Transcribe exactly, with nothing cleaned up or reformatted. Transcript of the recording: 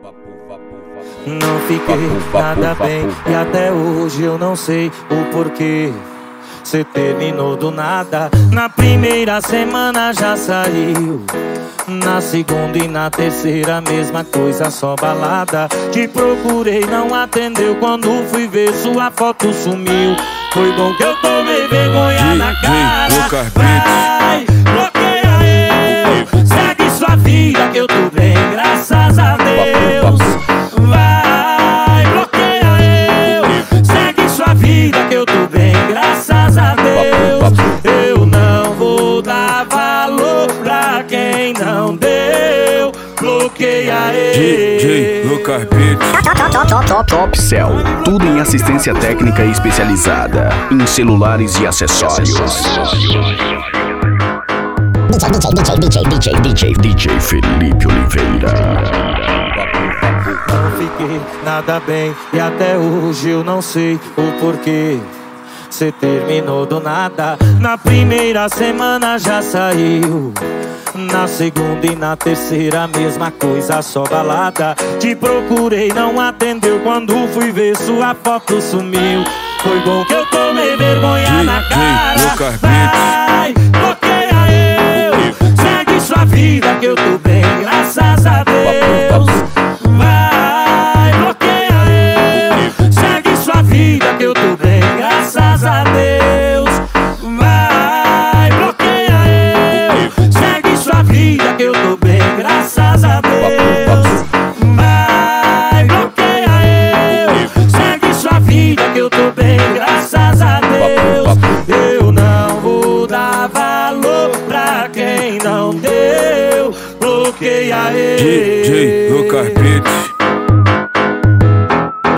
Não fiquei nada bem e até hoje eu não sei o porquê. Cê terminou do nada. Na primeira semana já saiu, na segunda e na terceira mesma coisa, só balada. Te procurei, não atendeu, quando fui ver sua foto sumiu. Foi bom que eu tomei vergonha na cara. Vai, bloqueia eu, segue sua vida que eu tô bem, graças a Deus. Vai, bloqueia eu, segue sua vida que eu tô bem, graças a Deus. Eu não vou dar valor pra quem não deu. Bloqueia D J Lucas Beats. Top, top, top, top Cell. Tudo em assistência técnica especializada em celulares e acessórios. D J, D J, D J, D J, D J Felipe Oliveira. Não fiquei nada bem e até hoje eu não sei o porquê. Cê terminou do nada. Na primeira semana já saiu, na segunda e na terceira mesma coisa, só balada. Te procurei, não atendeu, quando fui ver sua foto sumiu. Foi bom que eu tomei vergonha na cara. Vai, bloqueia eu, segue sua vida que eu tô bem, graças a Deus. Vai, bloqueia eu, segue sua vida que eu tô bem, graças a Deus. Vai, bloqueia eu, segue sua vida que eu tô bem, graças a Deus. Vai, bloqueia eu, segue sua vida que eu tô bem, graças a Deus. Eu não vou dar valor pra quem não deu. Bloqueia eu. D J Lucas Beats.